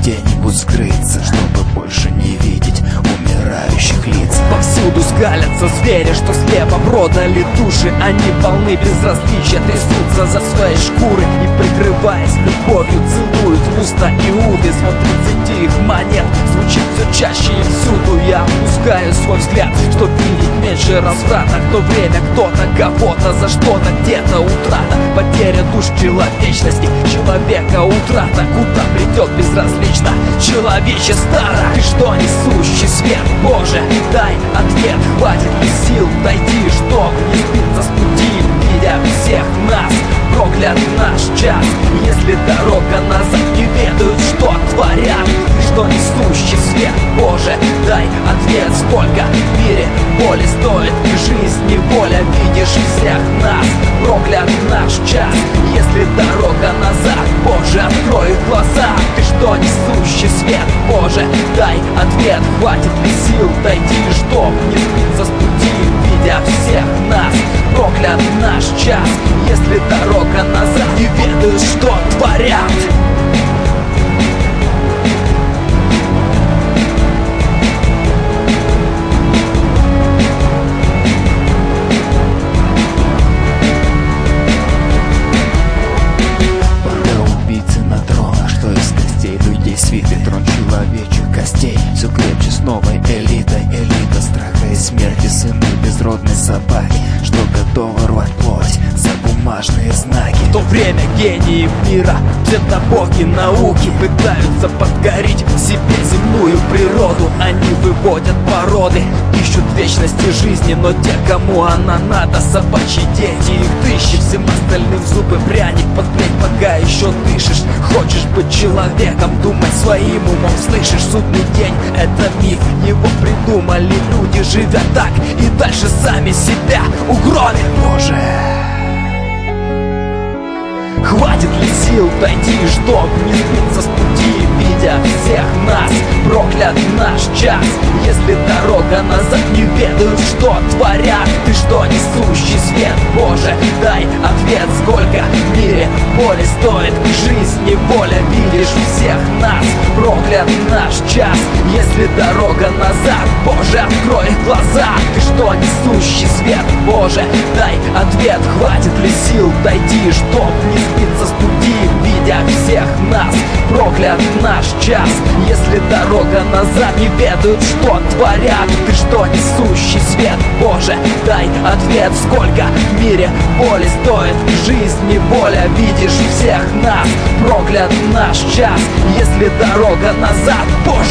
где-нибудь скрыться, чтобы больше не видеть умирающих лиц. Повсюду скалятся звери, что слепо продали души. Они полны безразличия, трясутся за свои шкуры и, прикрываясь любовью, целуют в уста Иуды. Звон 30 их монет звучит все чаще и всюду. Я опускаю свой взгляд, чтоб видеть меньше разврата. В то время кто-то кого-то за что-то, где-то утрата, потеря душ человечности, человека утрата. Куда придет безразлично человечество? Ты что, несущий свет, Боже, дай ответ. Хватит ли сил дойти, чтоб не сбиться с пути, видя всех нас? Проклят наш час, если дорога назад, не ведают, что творят. Ты что, несущий свет, Боже, дай ответ. Сколько в мире боли стоит жизнь, неволя, видишь всех нас? Проклят наш час, если дорога назад, Боже, открой глаза. Ты что, несущий свет, Боже, дай ответ. Хватит ли сил дойти, чтоб не сбиться с пути, видя всех нас? Проклят наш час, если дорога назад, не ведают, что творят. Свиты трон человечьих костей все крепче с новой элитой. Элита страха и смерти, сыны безродной собаки, что готовы рвать плоть за бумажные знаки. В то время гении мира, псевдобоги науки, пытаются подкорить себе земную природу. Они выводят породы, ищут вечности жизни, но те, кому она надо, собачьи дети, их тысячи. Всем остальным в зубы пряник подплеть, пока еще дышишь. Хочешь быть человеком, думай своим умом, слышишь? Судный день — это миф, его придумали люди, живя так и дальше сами себя угробят. Боже, хватит ли сил дойти, чтоб не сбиться с пути, видя всех нас? Проклят наш час, если дорога назад, не ведают, что творят. Ты что, несущий свет, Боже, дай ответ. Сколько в мире боли стоит жизнь, неволя, видишь всех нас? Проклят наш час, если дорога назад, Боже, открой глаза. Ты что, несущий свет, Боже, дай ответ. Хватит ли сил дойти, чтоб не сбиться с пути, видя всех нас? Проклят наш час, если дорога назад, не ведают, что творят. Ты что, несущий свет, Боже, дай ответ. Сколько в мире боли стоит жизнь, неволя, видишь всех нас? Проклят наш час, если дорога назад, Боже,